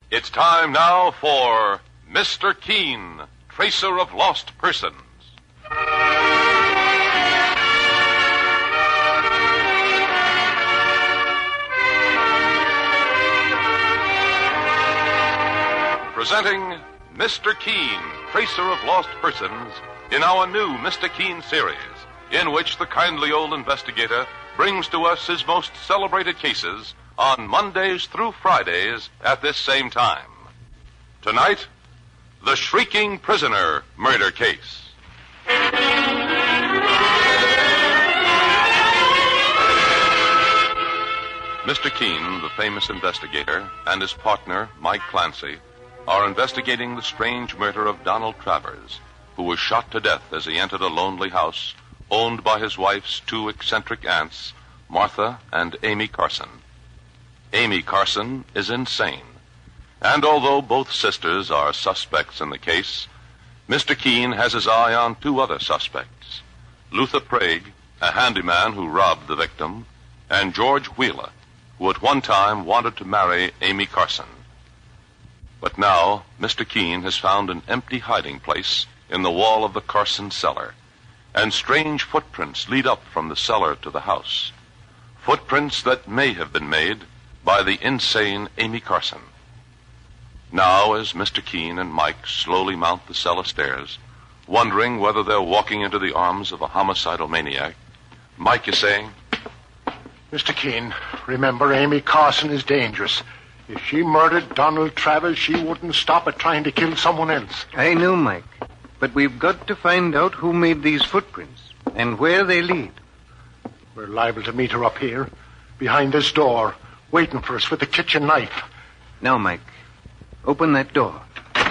It's time now for Mr. Keen, Tracer of Lost Persons. Presenting Mr. Keen, Tracer of Lost Persons, in our new Mr. Keen series, in which the kindly old investigator brings to us his most celebrated cases on Mondays through Fridays at this same time. Tonight, the Shrieking Prisoner murder case. Mr. Keen, the famous investigator, and his partner, Mike Clancy, are investigating the strange murder of Donald Travers, who was shot to death as he entered a lonely house owned by his wife's two eccentric aunts, Martha and Amy Carson. Amy Carson is insane, and although both sisters are suspects in the case, Mr. Keen has his eye on two other suspects, Luther Prague, a handyman who robbed the victim, and George Wheeler, who at one time wanted to marry Amy Carson. But now, Mr. Keen has found an empty hiding place in the wall of the Carson cellar, and strange footprints lead up from the cellar to the house. Footprints that may have been made by the insane Amy Carson. Now, as Mr. Keen and Mike slowly mount the cellar stairs, wondering whether they're walking into the arms of a homicidal maniac, Mike is saying, Mr. Keen, remember, Amy Carson is dangerous. If she murdered Donald Travers, she wouldn't stop at trying to kill someone else. I know, Mike. But we've got to find out who made these footprints and where they lead. We're liable to meet her up here, behind this door, waiting for us with the kitchen knife. Now, Mike, open that door.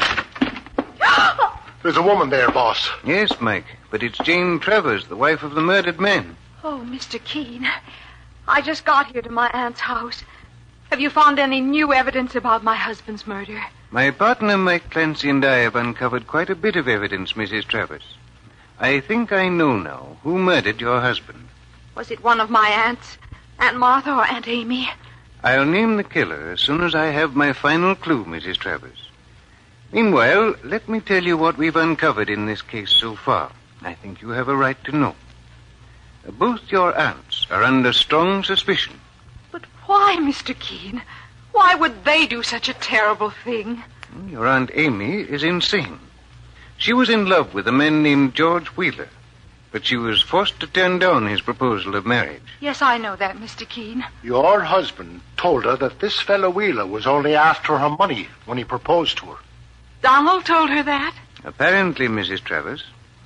There's a woman there, boss. Yes, Mike, but it's Jane Travers, the wife of the murdered man. Oh, Mr. Keen, I just got here to my aunt's house. Have you found any new evidence about my husband's murder? My partner, Mike Clancy, and I have uncovered quite a bit of evidence, Mrs. Travers. I think I know now who murdered your husband. Was it one of my aunts? Aunt Martha or Aunt Amy? I'll name the killer as soon as I have my final clue, Mrs. Travers. Meanwhile, let me tell you what we've uncovered in this case so far. I think you have a right to know. Both your aunts are under strong suspicion. But why, Mr. Keen? Why would they do such a terrible thing? Your Aunt Amy is insane. She was in love with a man named George Wheeler, but she was forced to turn down his proposal of marriage. Yes, I know that, Mr. Keen. Your husband told her that this fellow Wheeler was only after her money when he proposed to her. Donald told her that? Apparently, Mrs. Travers.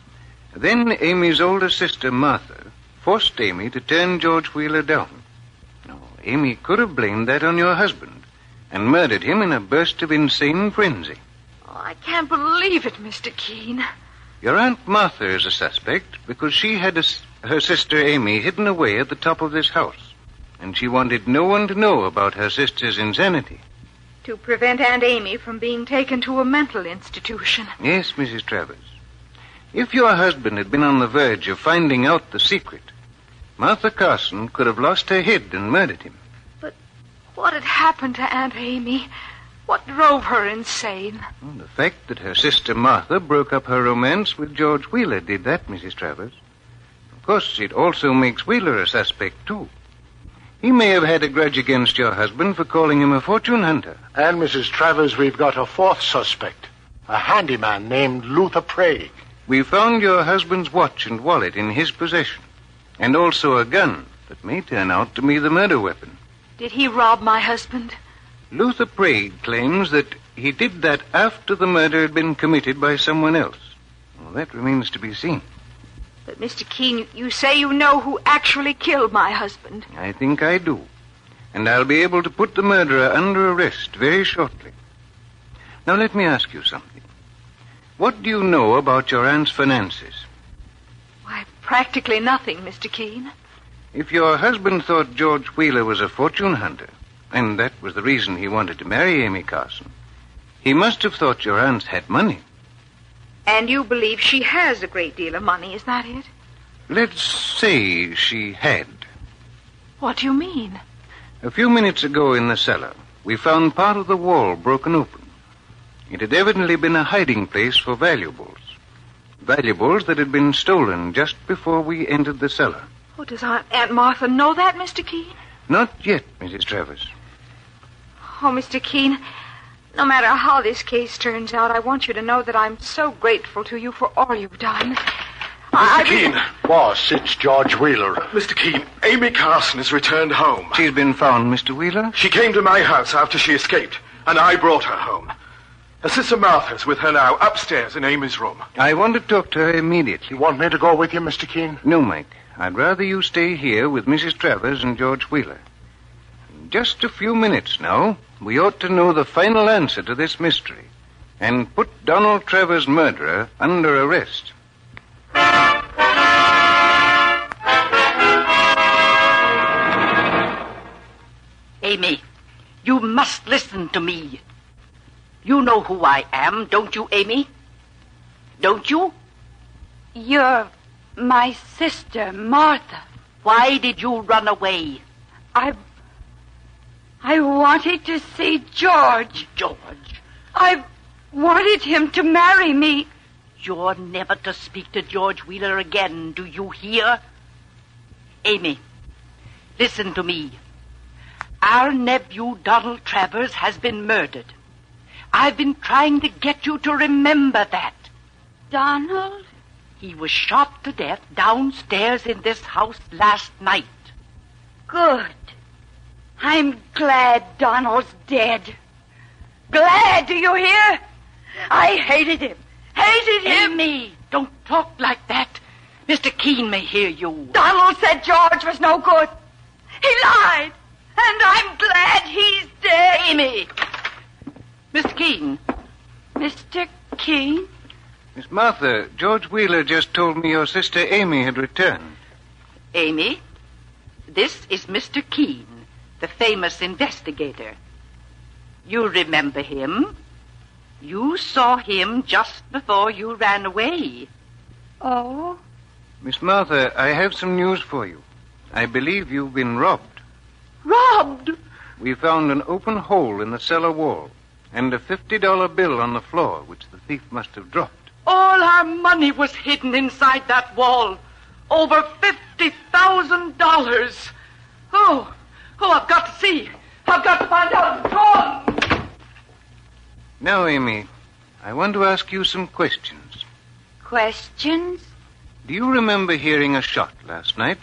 Then Amy's older sister, Martha, forced Amy to turn George Wheeler down. Now, Amy could have blamed that on your husband and murdered him in a burst of insane frenzy. Oh, I can't believe it, Mr. Keen. Your Aunt Martha is a suspect because she had her sister Amy hidden away at the top of this house, and she wanted no one to know about her sister's insanity. To prevent Aunt Amy from being taken to a mental institution. Yes, Mrs. Travers. If your husband had been on the verge of finding out the secret, Martha Carson could have lost her head and murdered him. But what had happened to Aunt Amy? What drove her insane? Well, the fact that her sister Martha broke up her romance with George Wheeler did that, Mrs. Travers. Of course, it also makes Wheeler a suspect, too. He may have had a grudge against your husband for calling him a fortune hunter. And, Mrs. Travers, we've got a fourth suspect, a handyman named Luther Prague. We found your husband's watch and wallet in his possession, and also a gun that may turn out to be the murder weapon. Did he rob my husband? Luther Prague claims that he did that after the murder had been committed by someone else. Well, that remains to be seen. But, Mr. Keen, you say you know who actually killed my husband. I think I do. And I'll be able to put the murderer under arrest very shortly. Now, let me ask you something. What do you know about your aunt's finances? Why, practically nothing, Mr. Keen. If your husband thought George Wheeler was a fortune hunter, and that was the reason he wanted to marry Amy Carson, he must have thought your aunt had money. And you believe she has a great deal of money, is that it? Let's say she had. What do you mean? A few minutes ago in the cellar, we found part of the wall broken open. It had evidently been a hiding place for valuables. Valuables that had been stolen just before we entered the cellar. Oh, does Aunt Martha know that, Mr. Keene? Not yet, Mrs. Travers. Oh, Mr. Keene, no matter how this case turns out, I want you to know that I'm so grateful to you for all you've done. Mr. Keene. Boss, it's George Wheeler. Mr. Keene, Amy Carson has returned home. She's been found, Mr. Wheeler? She came to my house after she escaped, and I brought her home. Her sister Martha's with her now, upstairs in Amy's room. I want to talk to her immediately. You want me to go with you, Mr. Keene? No, Mike. I'd rather you stay here with Mrs. Travers and George Wheeler. In just a few minutes now, we ought to know the final answer to this mystery and put Donald Travers' murderer under arrest. Amy, you must listen to me. You know who I am, don't you, Amy? Don't you? You're my sister, Martha. Why did you run away? I wanted to see George. George? I wanted him to marry me. You're never to speak to George Wheeler again, do you hear? Amy, listen to me. Our nephew, Donald Travers, has been murdered. I've been trying to get you to remember that. Donald? He was shot to death downstairs in this house last night. Good. I'm glad Donald's dead. Glad, do you hear? I hated him. Hated him. Amy, don't talk like that. Mr. Keene may hear you. Donald said George was no good. He lied. And I'm glad he's dead. Amy! Mr. Keene. Mr. Keene? Miss Martha, George Wheeler just told me your sister Amy had returned. Amy, this is Mr. Keene, the famous investigator. You remember him? You saw him just before you ran away. Oh? Miss Martha, I have some news for you. I believe you've been robbed. Robbed? We found an open hole in the cellar wall and a $50 bill on the floor, which the thief must have dropped. All our money was hidden inside that wall. Over $50,000. Oh, I've got to see. I've got to find out. Go on. Now, Amy, I want to ask you some questions. Questions? Do you remember hearing a shot last night?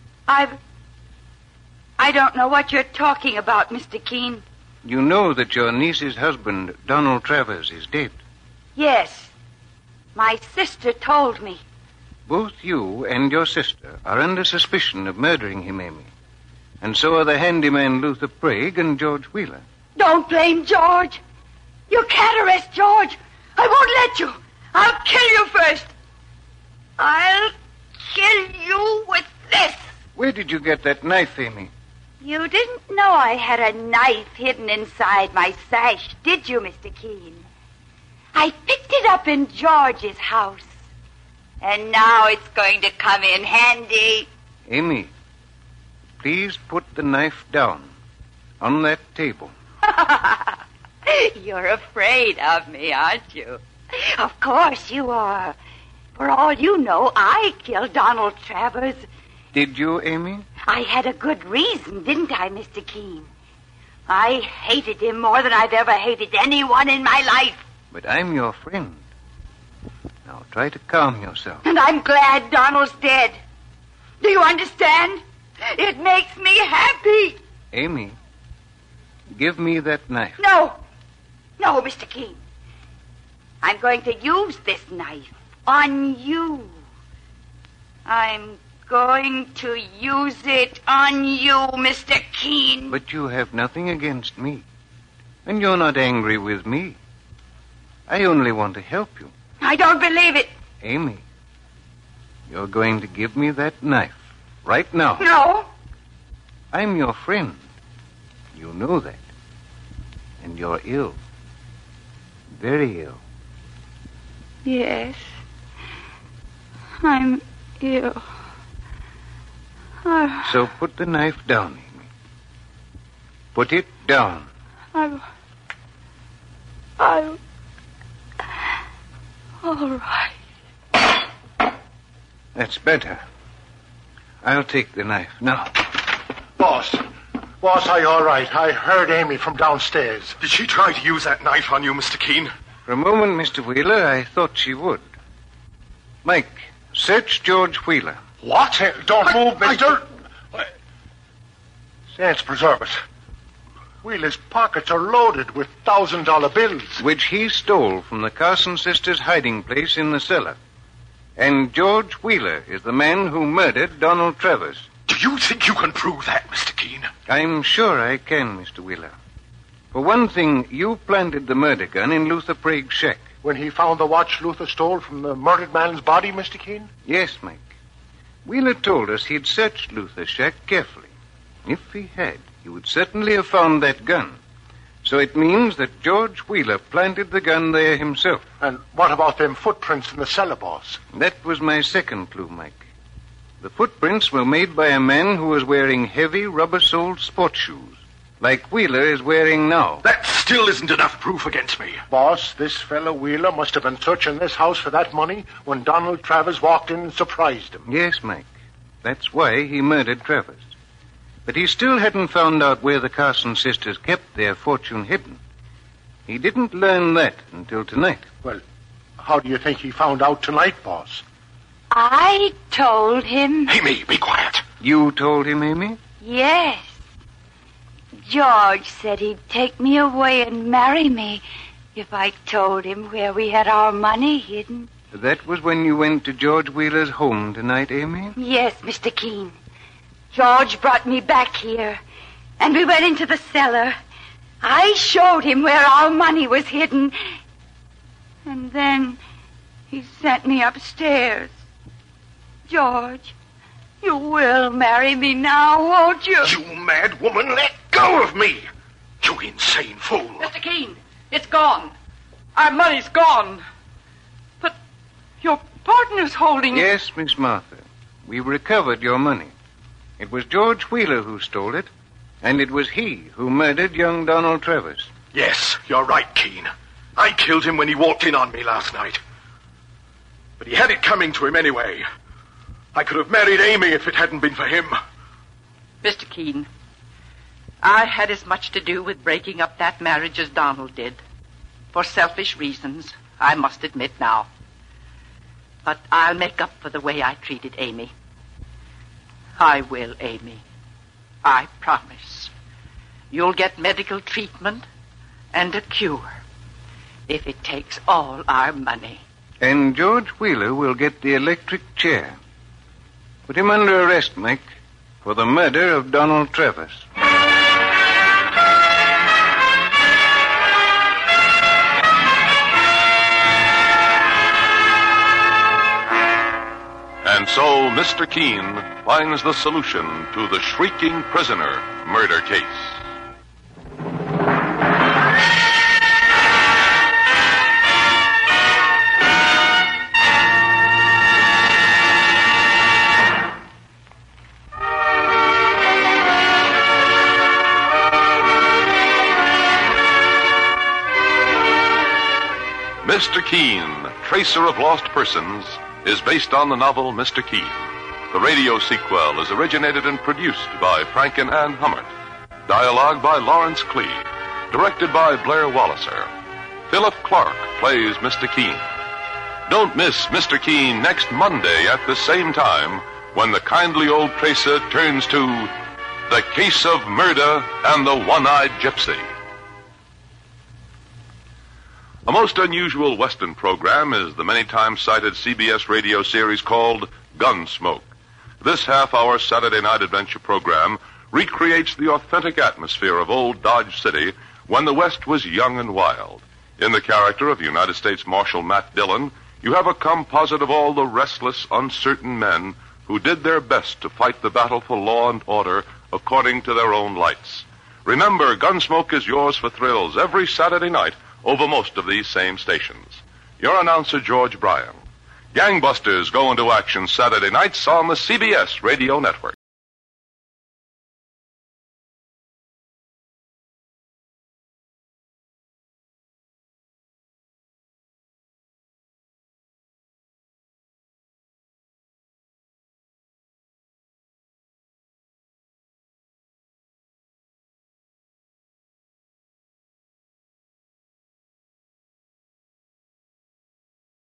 I don't know what you're talking about, Mr. Keene. You know that your niece's husband, Donald Travers, is dead. Yes. My sister told me. Both you and your sister are under suspicion of murdering him, Amy. And so are the handyman Luther Prague and George Wheeler. Don't blame George. You can't arrest George. I won't let you. I'll kill you first. I'll kill you with this. Where did you get that knife, Amy? You didn't know I had a knife hidden inside my sash, did you, Mr. Keene? I picked it up in George's house. And now it's going to come in handy. Amy, please put the knife down on that table. You're afraid of me, aren't you? Of course you are. For all you know, I killed Donald Travers. Did you, Amy? I had a good reason, didn't I, Mr. Keene? I hated him more than I've ever hated anyone in my life. But I'm your friend. Now try to calm yourself. And I'm glad Donald's dead. Do you understand? It makes me happy. Amy, give me that knife. No, Mr. Keene. I'm going to use this knife on you. I'm going to use it on you, Mr. Keene. But you have nothing against me. And you're not angry with me. I only want to help you. I don't believe it. Amy, you're going to give me that knife right now. No. I'm your friend. You know that. And you're ill. Very ill. Yes. I'm ill. So put the knife down, Amy. Put it down. All right. That's better. I'll take the knife now. Boss, are you all right? I heard Amy from downstairs. Did she try to use that knife on you, Mr. Keene? For a moment, Mr. Wheeler, I thought she would. Mike, search George Wheeler. What? Don't move, mister. Saints preserve us. Wheeler's pockets are loaded with $1,000 bills. Which he stole from the Carson sisters' hiding place in the cellar. And George Wheeler is the man who murdered Donald Travers. Do you think you can prove that, Mr. Keene? I'm sure I can, Mr. Wheeler. For one thing, you planted the murder gun in Luther Prague's shack. When he found the watch Luther stole from the murdered man's body, Mr. Keene? Yes, Mike. Wheeler told us he'd searched Luther's shack carefully. If he had, he would certainly have found that gun. So it means that George Wheeler planted the gun there himself. And what about them footprints in the cellar, boss? That was my second clue, Mike. The footprints were made by a man who was wearing heavy rubber-soled sports shoes, like Wheeler is wearing now. That still isn't enough proof against me. Boss, this fellow Wheeler must have been searching this house for that money when Donald Travers walked in and surprised him. Yes, Mike. That's why he murdered Travers. But he still hadn't found out where the Carson sisters kept their fortune hidden. He didn't learn that until tonight. Well, how do you think he found out tonight, boss? I told him. Amy, be quiet. You told him, Amy? Yes. George said he'd take me away and marry me if I told him where we had our money hidden. That was when you went to George Wheeler's home tonight, Amy? Yes, Mr. Keene. George brought me back here, and we went into the cellar. I showed him where our money was hidden, and then he sent me upstairs. George, you will marry me now, won't you? You mad woman, let go of me! You insane fool! Mr. Keene, it's gone. Our money's gone. But your partner's holding it. Yes, Miss Martha. We've recovered your money. It was George Wheeler who stole it, and it was he who murdered young Donald Travers. Yes, you're right, Keene. I killed him when he walked in on me last night. But he had it coming to him anyway. I could have married Amy if it hadn't been for him. Mr. Keene, I had as much to do with breaking up that marriage as Donald did. For selfish reasons, I must admit now. But I'll make up for the way I treated Amy. I will, Amy. I promise. You'll get medical treatment and a cure if it takes all our money. And George Wheeler will get the electric chair. Put him under arrest, Mike, for the murder of Donald Travers. And so Mr. Keene finds the solution to the Shrieking Prisoner murder case. Mr. Keene, Tracer of Lost Persons, is based on the novel Mr. Keene. The radio sequel is originated and produced by Frank and Ann Hummert. Dialogue by Lawrence Clee. Directed by Blair Walliser. Philip Clark plays Mr. Keene. Don't miss Mr. Keene next Monday at the same time when the kindly old tracer turns to The Case of Murder and the One-Eyed Gypsy. A most unusual Western program is the many times cited CBS radio series called Gunsmoke. This half-hour Saturday night adventure program recreates the authentic atmosphere of old Dodge City when the West was young and wild. In the character of United States Marshal Matt Dillon, you have a composite of all the restless, uncertain men who did their best to fight the battle for law and order according to their own lights. Remember, Gunsmoke is yours for thrills every Saturday night over most of these same stations. Your announcer, George Bryan. Gangbusters go into action Saturday nights on the CBS Radio Network.